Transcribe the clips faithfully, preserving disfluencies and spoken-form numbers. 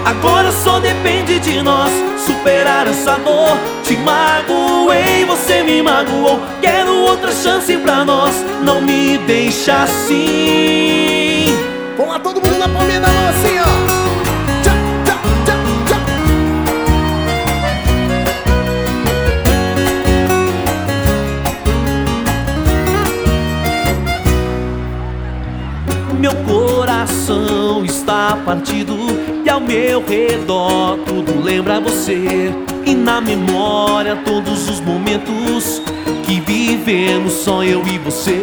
Agora só depende de nós superar essa dor. Te magoei, você me magoou. Quero outra chance pra nós, não me deixa assim. Vamos lá, todo mundo na palminha da mão assim, ó. Tchá, tchá, tchá, tchá. Meu coração está partido e ao meu redor tudo lembra você. E na memória todos os momentos que vivemos só eu e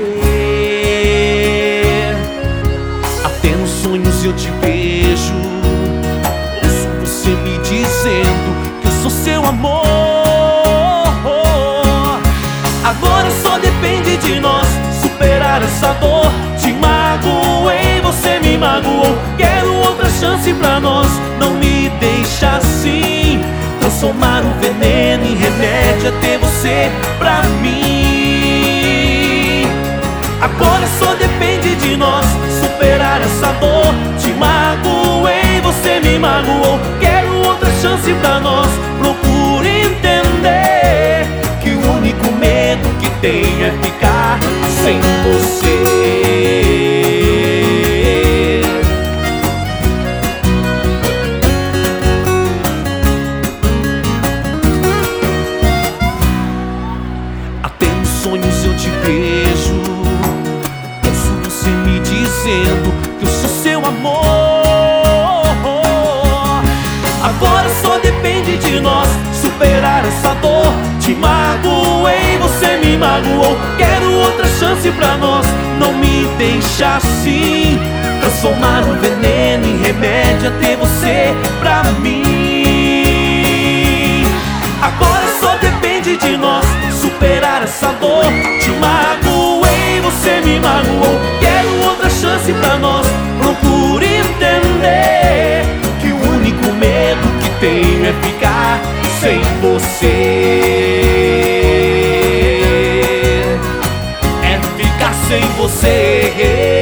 você. Até nos sonhos eu te vejo, ouço você me dizendo que eu sou seu amor. Agora só depende de nós superar essa dor. Te magoei, você me magoou. Quero outra chance pra nós, não me deixa assim. Transformar o veneno em remédio até você pra mim. Agora só depende de nós superar essa dor. Te magoei, você me magoou. Quero outra chance pra nós. Procure entender que o único medo que tenho é ficar sem você. Até nos sonhos eu te vejo, ouço você me dizendo que eu sou seu amor. Agora só depende de nós superar essa dor. Te magoei, você me magoou. Quero outra chance pra nós, não me deixa assim. Transformar o veneno em remédio até você pra mim. Agora só depende de nós superar essa dor. Te magoei, você me magoou. Quero outra chance pra nós. Procure entender que o único medo que tenho é ficar sem você. É ficar sem você.